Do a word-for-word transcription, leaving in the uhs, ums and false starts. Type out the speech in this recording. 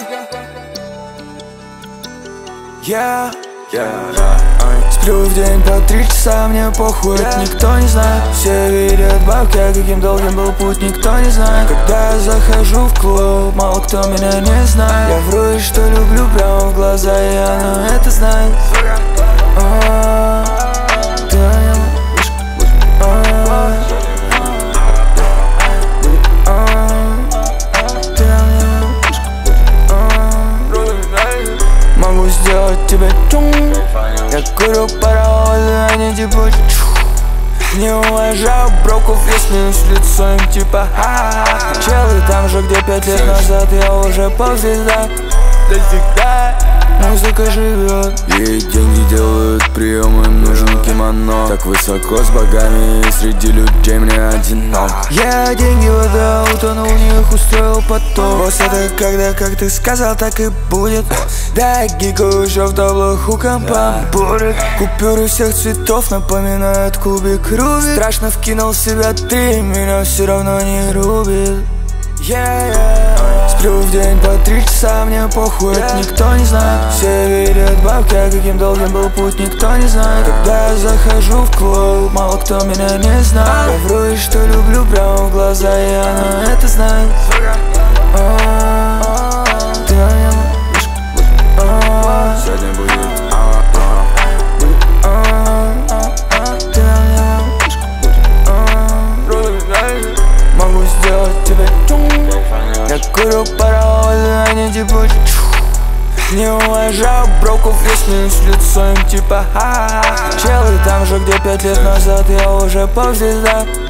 Я сплю в день по три часа, мне похуй, это никто не знает. Все видят бабки, а каким долгим был путь, никто не знает. Когда я захожу в клуб, мало кто меня не знает. Я вру и что люблю прямо в глаза, и она это знает. Могу сделать тебе чум. Я курю паровозы, они типа чух. Не уважаю броков, если с лицом типа ха-ха. Челы там же, где пять лет назад я уже поп-звезда. Да всегда музыка живет. Ей деньги делают приемы, им нужен кимоно. Так высоко с богами, и среди людей мне одинок. Я деньги вода, утонул в них, устроил поток. Босс, это когда, как ты сказал, так и будет. Да, я гикаю еще в таблах у компа. Бурик, купюры всех цветов напоминают кубик Рубик. Страшно вкинул в себя три, меня все равно не рубит. Yeah, yeah. Сплю в день по три часа, мне похуй, это никто не знает. Все видят бабки, а каким долгим был путь, никто не знает. Когда я захожу в клуб, мало кто меня не знает. Я вру и что люблю прямо в глаза, и она это знает. Сегодня будет. Могу сделать тебе чум. Я курю паровозы, они типа чух. Не уважаю броков, если с лицом типа ха-ха. Челы там же, где пять лет назад я уже поп-звезда.